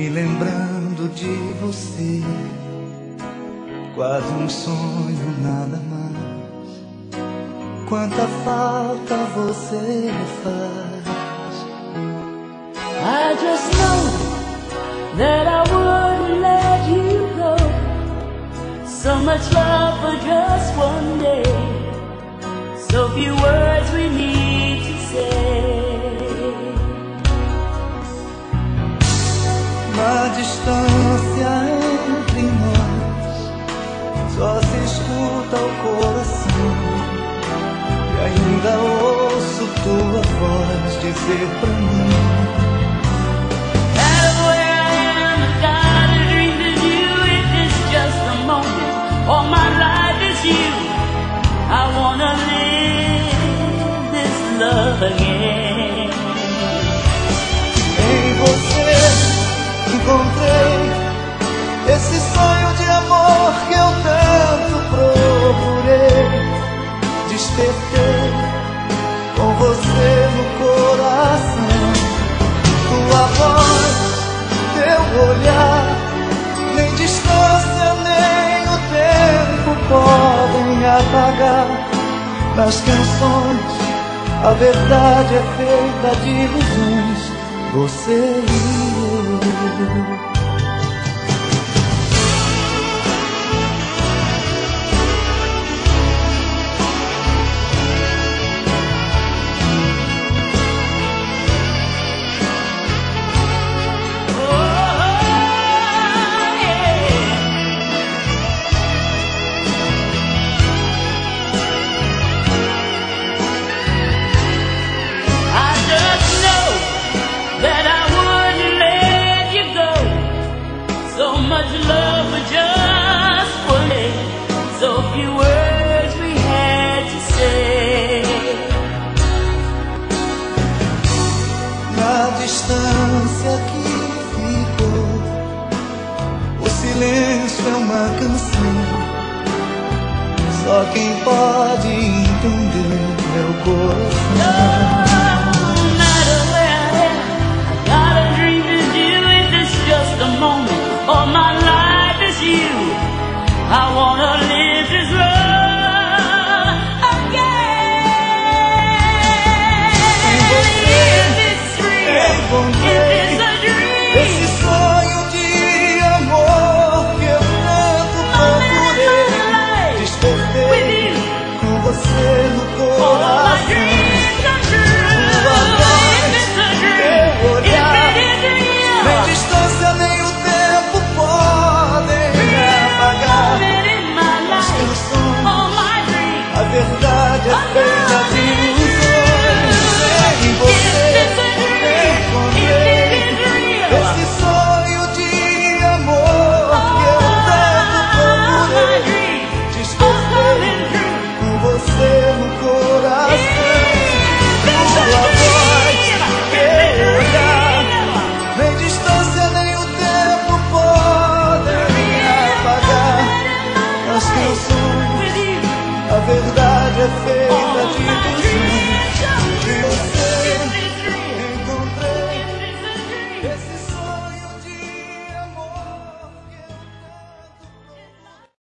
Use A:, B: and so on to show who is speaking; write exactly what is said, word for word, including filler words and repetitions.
A: me lembrando de você, quase um sonho, nada mais. Quanta falta você me faz.
B: I just know that I wouldn't let you go. So much love for just one day. So few words we need to say.
A: Na distância entre nós, só se escuta o coração. E ainda ouço tua voz dizer pra mim:
B: That's where I am, I got a dream of you. If it's just a moment, all my life is you. I wanna live this love again.
A: Em você encontrei esse sonho de amor que eu tanto procurei. Despertei com você no coração. Tua voz, teu olhar, nem distância nem o tempo podem apagar. Nas canções a verdade é feita de ilusões. Você e eu. Distância que ficou, o silêncio é uma canção. Só quem pode entender é o coração.
B: No matter where I am, I got a dream of you. If it's just a moment, all my life is you. I wanna live this love again. If it's real, if it's a dream,
A: esse sonho de amor que eu tanto procurei. Despertei com você no coração. Tua voz, teu olhar, nem distância nem o tempo podem apagar. Nas canções a verdade é feita de ilusões. Em você encontrei esse sonho de amor que eu tanto procurei. Despertei com você no coração. Tua voz, teu olhar, nem distância nem o tempo podem apagar. Nas canções a verdade é feita de ilusões.